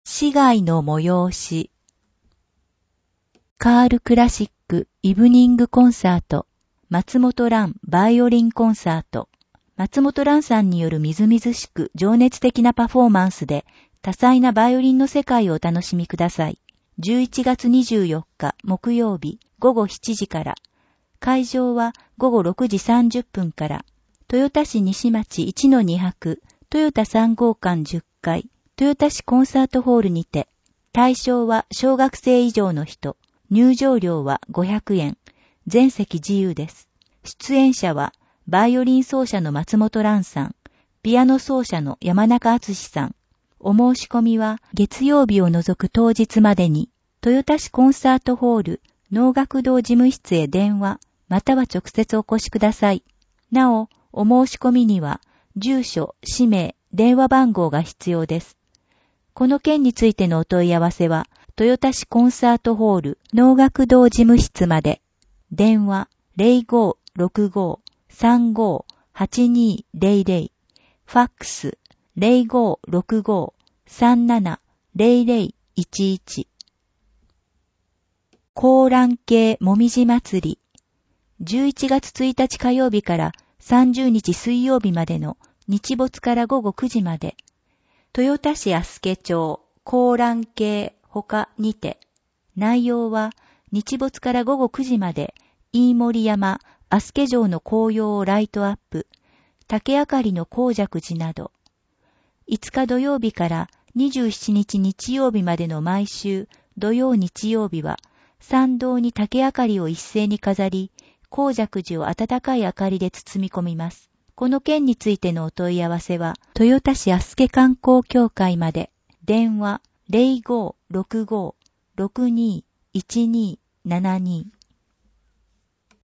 市街の催し。カールクラシックイブニングコンサート。松本蘭バイオリンコンサート。松本蘭さんによるみずみずしく情熱的なパフォーマンスで多彩なバイオリンの世界をお楽しみください。11月24日木曜日午後7時から。会場は午後6時30分から。豊田市西町 1-2 泊豊田3号館10階豊田市コンサートホールにて。対象は小学生以上の人。入場料は500円。全席自由です。出演者はバイオリン奏者の松本蘭さん、ピアノ奏者の山中敦さん。お申し込みは月曜日を除く当日までに豊田市コンサートホール能楽堂事務室へ電話または直接お越しください。なお、お申し込みには住所、氏名、電話番号が必要です。この件についてのお問い合わせは豊田市コンサートホール能楽堂事務室まで。電話 0565-35-8200 ファックス 0565-37-0011 高蘭系もみじ祭り11月1日火曜日から30日水曜日までの日没から午後9時まで豊田市足助町高蘭系他にて内容は日没から午後9時まで飯盛山足助城の紅葉をライトアップ竹あかりの紅雀寺など5日土曜日から27日日曜日までの毎週土曜日曜日は参道に竹あかりを一斉に飾り紅雀寺を温かい明かりで包み込みます。この件についてのお問い合わせは豊田市足助観光協会まで。電話 0565-621272